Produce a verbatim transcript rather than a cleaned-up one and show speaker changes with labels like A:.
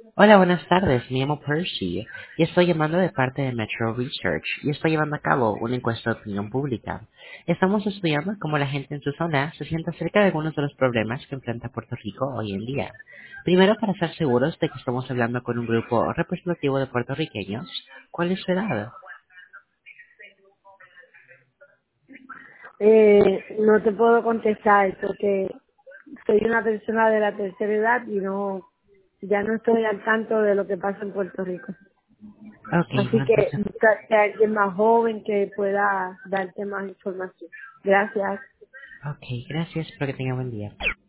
A: Hola, buenas tardes. Me llamo Percy y estoy llamando de parte de Metro Research y estoy llevando a cabo una encuesta de opinión pública. Estamos estudiando cómo la gente en su zona se siente acerca de algunos de los problemas que enfrenta Puerto Rico hoy en día. Primero, para estar seguros de que estamos hablando con un grupo representativo de puertorriqueños, ¿cuál es su edad?
B: Eh, no te puedo contestar porque soy una persona de la tercera edad y no, ya no estoy al tanto de lo que pasa en Puerto Rico.
A: Ok,
B: Así
A: bueno,
B: que
A: entonces,
B: buscarte a alguien más joven que pueda darte más información. Gracias.
A: ok, gracias. Espero que tenga buen día.